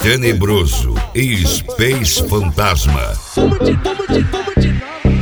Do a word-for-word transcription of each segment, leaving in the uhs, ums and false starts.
Tenebroso e Space Fantasma. Vamos de, vamos de, vamos de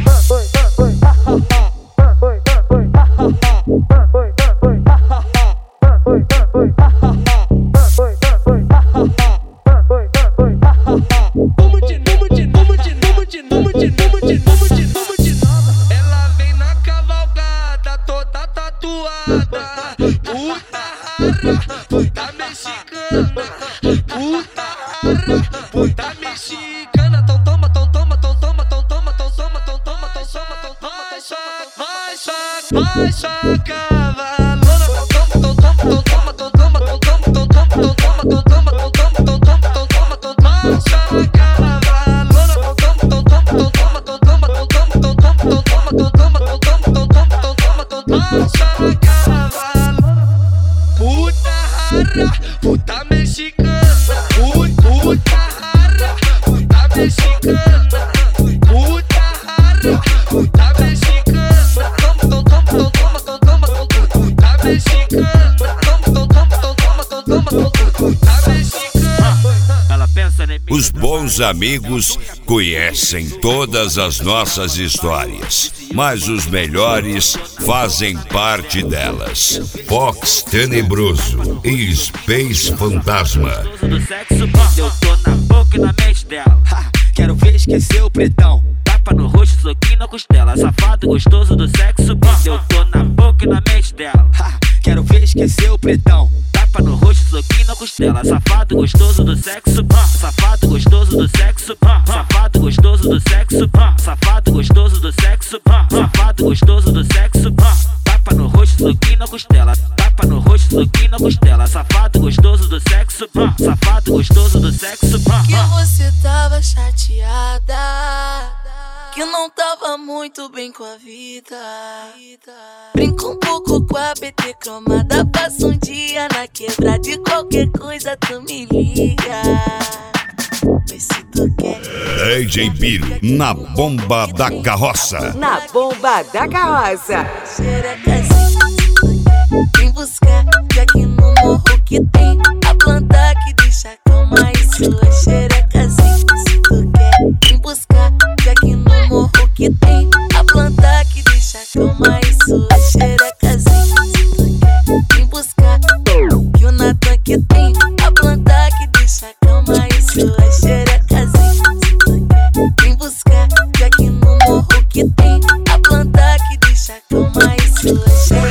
Ela vem na cavalgada toda tatuada. Puta rara, puta mexicana. Puta rara, puta mexicana. Tão toma, tão toma, tão toma, tão toma, tão toma, tão toma, tão toma, tão toma, vai só, vai só, vai só cavalona. Tão toma, tão toma, tão toma, tão toma, tão toma, tão toma, tão toma, tão toma, tão toma, tão toma, tão toma, tão toma, vai só cavalona. Tão toma, tão toma, tão toma, tão toma, tão toma, tão toma, tão toma, tão toma, tão toma, tão toma, tão toma, tão toma, vai só cavalona. Puta rara, puta mexicana. Puta rara, puta mexicana. Puta rara, puta mexicana. Toma, tão toma, tão toma, tão toma, tão toma, puta mexicana. Toma, tão toma, tão toma, tão toma, tão toma, puta mexicana. Ela pensa em mim. Os bons amigos conhecem todas as nossas histórias, mas os melhores fazem parte delas. Fox Tenebroso e Space Fantasma. Do sexo, eu tô na boca e na mente dela. Ha, quero ver esquecer o pretão. Tapa no rosto, soquinho na costela. Safado gostoso do sexo, eu tô na boca e na mente dela. Ha, quero ver esquecer o pretão. Tapa no rosto, soquinho na costela. Safado gostoso do sexo, safado gostoso do sexo, safado gostoso do sexo, safado gostoso do sexo, safado gostoso do sexo. Tapa no rosto, soquinho na costela. Tapa no rosto, soquinho na costela. Safado gostoso do sexo, safado gostoso do sexo. Que você tava chateada, que não tava muito bem com a vida. Brinca um pouco com a B T cromada. Passa um dia na quebra, de qualquer coisa tu me liga. Vê se tu quer. D J Biro na bomba da carroça. Na bomba da carroça. Xerecazinha, se tu quer, vem buscar, que aqui no morro que tem a planta que deixa calma e sua xerecazinha. Se tu quer, vem buscar, que aqui no morro que tem a planta que deixa calma e sua xerecazinha. Se tu quer, vem buscar, que o Natan que tem a planta que deixa calma e sua xerecazinha. Se tu quer, vem buscar, que aqui no morro que tem a planta que deixa calma e sua xerecazinha.